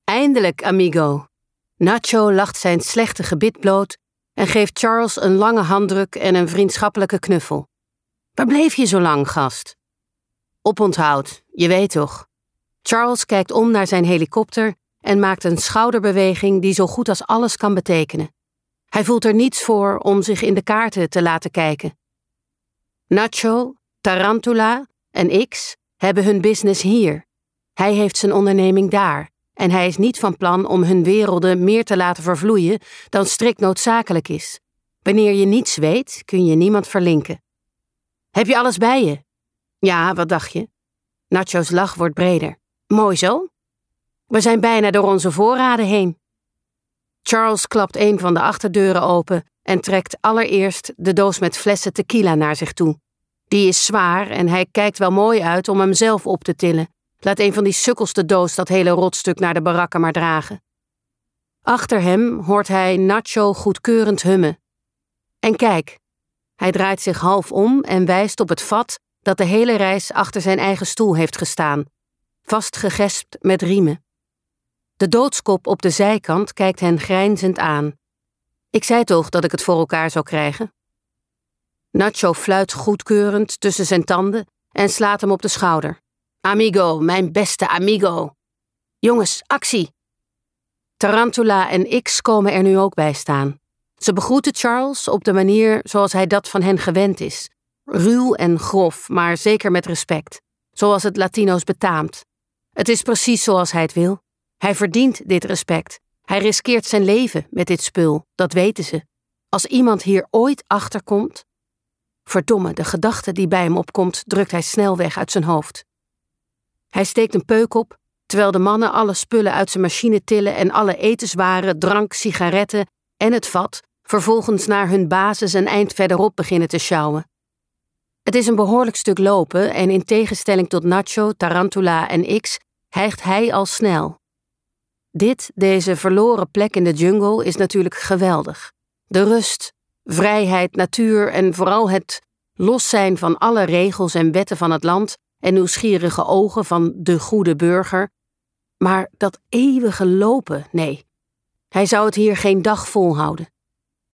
Eindelijk, amigo. Nacho lacht zijn slechte gebit bloot en geeft Charles een lange handdruk en een vriendschappelijke knuffel. Waar bleef je zo lang, gast? Oponthoud, je weet toch. Charles kijkt om naar zijn helikopter en maakt een schouderbeweging die zo goed als alles kan betekenen. Hij voelt er niets voor om zich in de kaarten te laten kijken. Nacho, Tarantula en X hebben hun business hier. Hij heeft zijn onderneming daar en hij is niet van plan om hun werelden meer te laten vervloeien dan strikt noodzakelijk is. Wanneer je niets weet, kun je niemand verlinken. Heb je alles bij je? Ja, wat dacht je? Nacho's lach wordt breder. Mooi zo. We zijn bijna door onze voorraden heen. Charles klapt een van de achterdeuren open en trekt allereerst de doos met flessen tequila naar zich toe. Die is zwaar en hij kijkt wel mooi uit om hem zelf op te tillen. Laat een van die sukkels de doos dat hele rotstuk naar de barakken maar dragen. Achter hem hoort hij Nacho goedkeurend hummen. En kijk, hij draait zich half om en wijst op het vat dat de hele reis achter zijn eigen stoel heeft gestaan, vastgegespt met riemen. De doodskop op de zijkant kijkt hen grijnzend aan. Ik zei toch dat ik het voor elkaar zou krijgen? Nacho fluit goedkeurend tussen zijn tanden en slaat hem op de schouder. Amigo, mijn beste amigo. Jongens, actie! Tarantula en X komen er nu ook bij staan. Ze begroeten Charles op de manier zoals hij dat van hen gewend is. Ruw en grof, maar zeker met respect. Zoals het Latino's betaamt. Het is precies zoals hij het wil. Hij verdient dit respect. Hij riskeert zijn leven met dit spul, dat weten ze. Als iemand hier ooit achterkomt... Verdomme, de gedachte die bij hem opkomt, drukt hij snel weg uit zijn hoofd. Hij steekt een peuk op, terwijl de mannen alle spullen uit zijn machine tillen en alle etenswaren, drank, sigaretten en het vat vervolgens naar hun basis een eind verderop beginnen te sjouwen. Het is een behoorlijk stuk lopen en in tegenstelling tot Nacho, Tarantula en X hijgt hij al snel. Deze verloren plek in de jungle is natuurlijk geweldig. De rust, vrijheid, natuur en vooral het los zijn van alle regels en wetten van het land en nieuwsgierige ogen van de goede burger. Maar dat eeuwige lopen, nee. Hij zou het hier geen dag volhouden.